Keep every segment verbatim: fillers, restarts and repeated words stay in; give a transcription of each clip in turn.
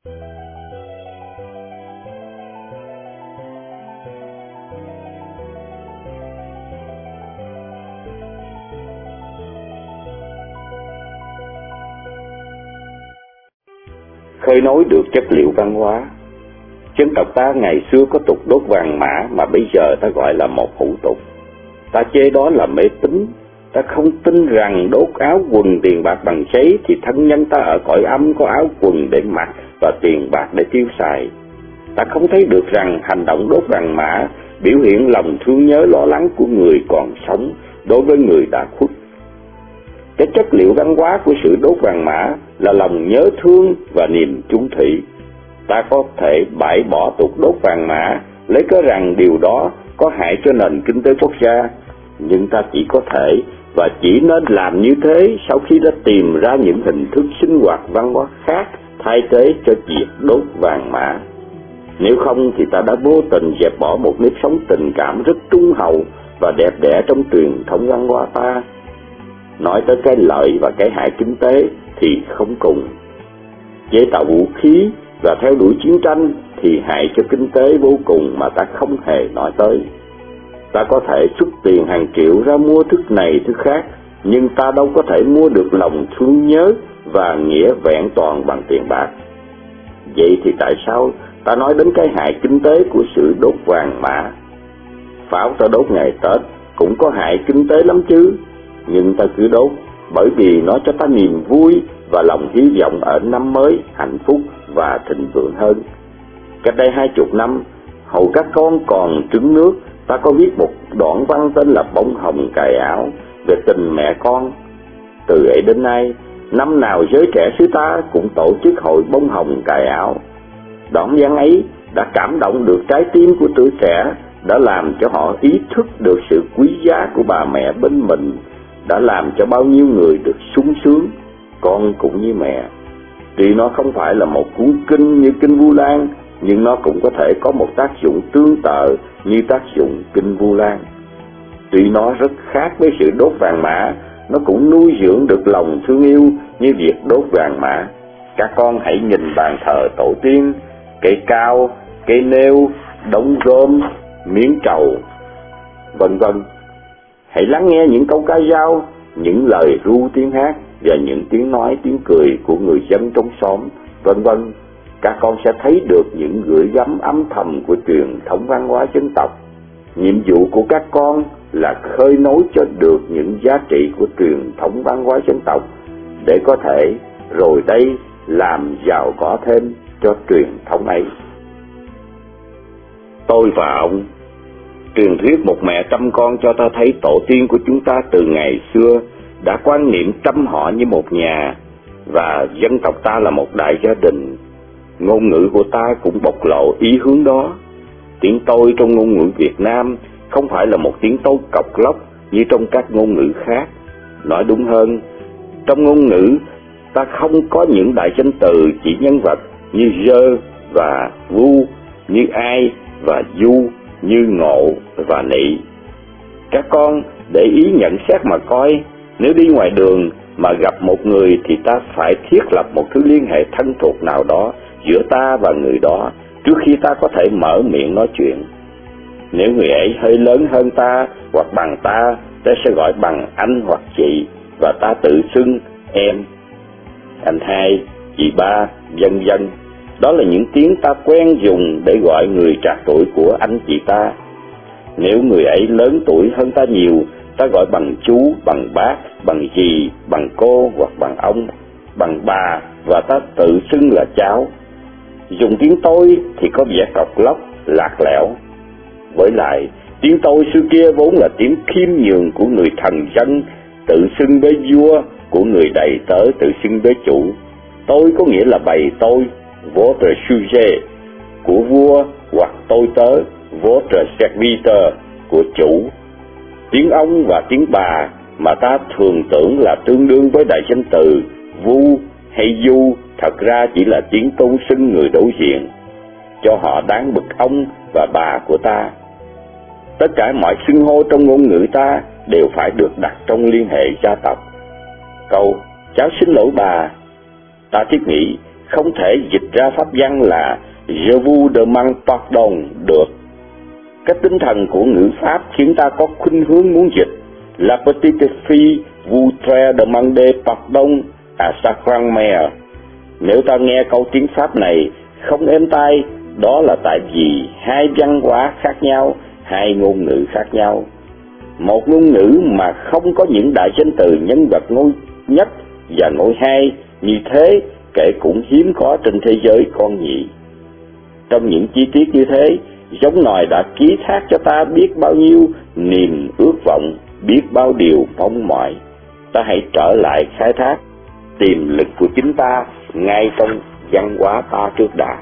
Khơi nối được chất liệu văn hóa. Dân tộc ta ngày xưa có tục đốt vàng mã mà bây giờ ta gọi là một hủ tục. Ta chê đó là mê tín. Ta không tin rằng đốt áo quần tiền bạc bằng giấy thì thân nhân ta ở cõi âm có áo quần để mặc và tiền bạc để tiêu xài. Ta không thấy được rằng hành động đốt vàng mã biểu hiện lòng thương nhớ lo lắng của người còn sống đối với người đã khuất. Cái chất liệu văn hóa của sự đốt vàng mã là lòng nhớ thương và niềm chung thủy. Ta có thể bãi bỏ tục đốt vàng mã, lấy cớ rằng điều đó có hại cho nền kinh tế quốc gia, nhưng ta chỉ có thể và chỉ nên làm như thế sau khi đã tìm ra những hình thức sinh hoạt văn hóa khác thay thế cho việc đốt vàng mã. Nếu không thì ta đã vô tình dẹp bỏ một nếp sống tình cảm rất trung hậu và đẹp đẽ trong truyền thống văn hóa ta. Nói tới cái lợi và cái hại kinh tế thì không cùng. Chế tạo vũ khí và theo đuổi chiến tranh thì hại cho kinh tế vô cùng mà ta không hề nói tới. Ta có thể xuất tiền hàng triệu ra mua thức này thức khác, nhưng ta đâu có thể mua được lòng thương nhớ và nghĩa vẹn toàn bằng tiền bạc. Vậy thì tại sao ta nói đến cái hại kinh tế của sự đốt vàng mã? Pháo ta đốt ngày Tết cũng có hại kinh tế lắm chứ, nhưng ta cứ đốt bởi vì nó cho ta niềm vui và lòng hy vọng ở năm mới hạnh phúc và thịnh vượng hơn. Cách đây hai chục năm, hồi các con còn trứng nước, ta có viết một đoạn văn tên là Bông hồng cài áo về tình mẹ con. Từ ấy đến nay, năm nào giới trẻ xứ ta cũng tổ chức hội bông hồng cài áo. Đoạn văn ấy đã cảm động được trái tim của tuổi trẻ, đã làm cho họ ý thức được sự quý giá của bà mẹ bên mình, đã làm cho bao nhiêu người được sung sướng, con cũng như mẹ. Tuy nó không phải là một cuốn kinh như Kinh Vu Lan, nhưng nó cũng có thể có một tác dụng tương tự như tác dụng Kinh Vu Lan. Tuy nó rất khác với sự đốt vàng mã, nó cũng nuôi dưỡng được lòng thương yêu như việc đốt vàng mã. Các con hãy nhìn bàn thờ tổ tiên, cây cao, cây nêu, đống rơm, miếng trầu, vân vân. Hãy lắng nghe những câu ca dao, những lời ru tiếng hát và những tiếng nói tiếng cười của người dân trong xóm, vân vân. Các con sẽ thấy được những gửi gắm âm thầm của truyền thống văn hóa dân tộc. Nhiệm vụ của các con là khơi nối cho được những giá trị của truyền thống văn hóa dân tộc để có thể rồi đây làm giàu có thêm cho truyền thống ấy. Tôi và ông, truyền thuyết một mẹ trăm con cho ta thấy tổ tiên của chúng ta từ ngày xưa đã quan niệm trăm họ như một nhà, và dân tộc ta là một đại gia đình. Ngôn ngữ của ta cũng bộc lộ ý hướng đó. Tiếng tôi trong ngôn ngữ Việt Nam không phải là một tiếng tôi cộc lốc như trong các ngôn ngữ khác. Nói đúng hơn, trong ngôn ngữ ta không có những đại danh từ chỉ nhân vật như dơ và vu, như ai và du, như ngộ và nị. Các con để ý nhận xét mà coi, nếu đi ngoài đường mà gặp một người thì ta phải thiết lập một thứ liên hệ thân thuộc nào đó giữa ta và người đó trước khi ta có thể mở miệng nói chuyện. Nếu người ấy hơi lớn hơn ta hoặc bằng ta, ta sẽ gọi bằng anh hoặc chị, và ta tự xưng em, anh hai, chị ba, vân vân. Đó là những tiếng ta quen dùng để gọi người trạc tuổi của anh chị ta. Nếu người ấy lớn tuổi hơn ta nhiều, ta gọi bằng chú, bằng bác, bằng dì, bằng cô hoặc bằng ông, bằng bà, và ta tự xưng là cháu. Dùng tiếng tôi thì có vẻ cộc lốc, lạc lẽo. Với lại, tiếng tôi xưa kia vốn là tiếng khiêm nhường của người thần dân, tự xưng với vua, của người đầy tớ tự xưng với chủ. Tôi có nghĩa là bày tôi, votre sujet, của vua, hoặc tôi tớ, votre serviteur, của chủ. Tiếng ông và tiếng bà mà ta thường tưởng là tương đương với đại danh từ vu hay du, thật ra chỉ là tiếng tôn xưng người đối diện, cho họ đáng bực ông và bà của ta. Tất cả mọi xưng hô trong ngôn ngữ ta đều phải được đặt trong liên hệ gia tộc. Câu cháu xin lỗi bà, ta thiết nghĩ không thể dịch ra pháp văn là Je vous demande pardon được. Cái tinh thần của ngữ pháp khiến ta có khuynh hướng muốn dịch La petite fille voudrait demander pardon à sa grand-mère. Nếu ta nghe câu tiếng Pháp này không êm tai, đó là tại vì hai văn hóa khác nhau, hai ngôn ngữ khác nhau. Một ngôn ngữ mà không có những đại danh từ nhân vật ngôi nhất và ngôi hai như thế kể cũng hiếm có trên thế giới con nhỉ. Trong những chi tiết như thế, giống nòi đã ký thác cho ta biết bao nhiêu niềm ước vọng, biết bao điều mong mỏi. Ta hãy trở lại khai thác tiềm lực của chính ta ngay trong văn hóa ta trước đã.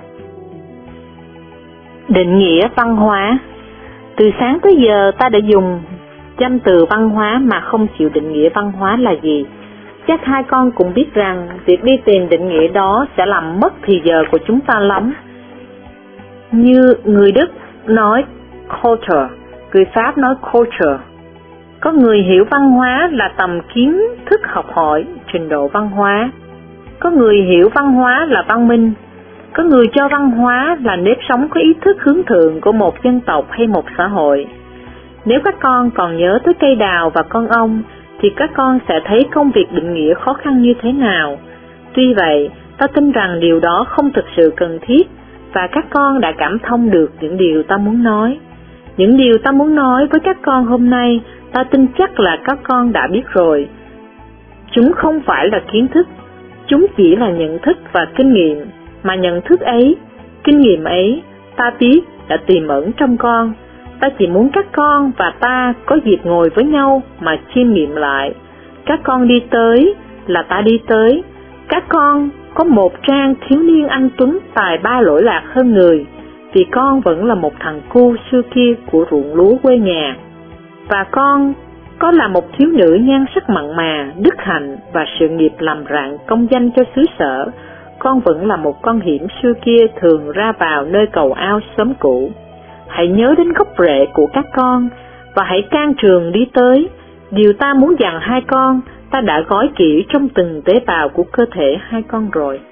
Định nghĩa văn hóa. Từ sáng tới giờ ta đã dùng danh từ văn hóa mà không chịu định nghĩa văn hóa là gì. Chắc hai con cũng biết rằng việc đi tìm định nghĩa đó sẽ làm mất thì giờ của chúng ta lắm. Như người Đức nói culture, người Pháp nói culture. Có người hiểu văn hóa là tầm kiến thức học hỏi, trình độ văn hóa. Có người hiểu văn hóa là văn minh. Có người cho văn hóa là nếp sống có ý thức hướng thượng của một dân tộc hay một xã hội. Nếu các con còn nhớ tới cây đào và con ong, thì các con sẽ thấy công việc định nghĩa khó khăn như thế nào. Tuy vậy, ta tin rằng điều đó không thực sự cần thiết, và các con đã cảm thông được những điều ta muốn nói. Những điều ta muốn nói với các con hôm nay, ta tin chắc là các con đã biết rồi. Chúng không phải là kiến thức, chúng chỉ là nhận thức và kinh nghiệm, mà nhận thức ấy, kinh nghiệm ấy, ta biết đã tiềm ẩn trong con. Ta chỉ muốn các con và ta có dịp ngồi với nhau mà chiêm nghiệm lại. Các con đi tới là ta đi tới. Các con có một trang thiếu niên anh tuấn tài ba lỗi lạc hơn người, vì con vẫn là một thằng cu xưa kia của ruộng lúa quê nhà. Và con có là một thiếu nữ nhan sắc mặn mà, đức hạnh và sự nghiệp làm rạng công danh cho xứ sở. Con vẫn là một con hiểm xưa kia thường ra vào nơi cầu ao xóm cũ. Hãy nhớ đến gốc rễ của các con và hãy can trường đi tới. Điều ta muốn dặn hai con, ta đã gói kỹ trong từng tế bào của cơ thể hai con rồi.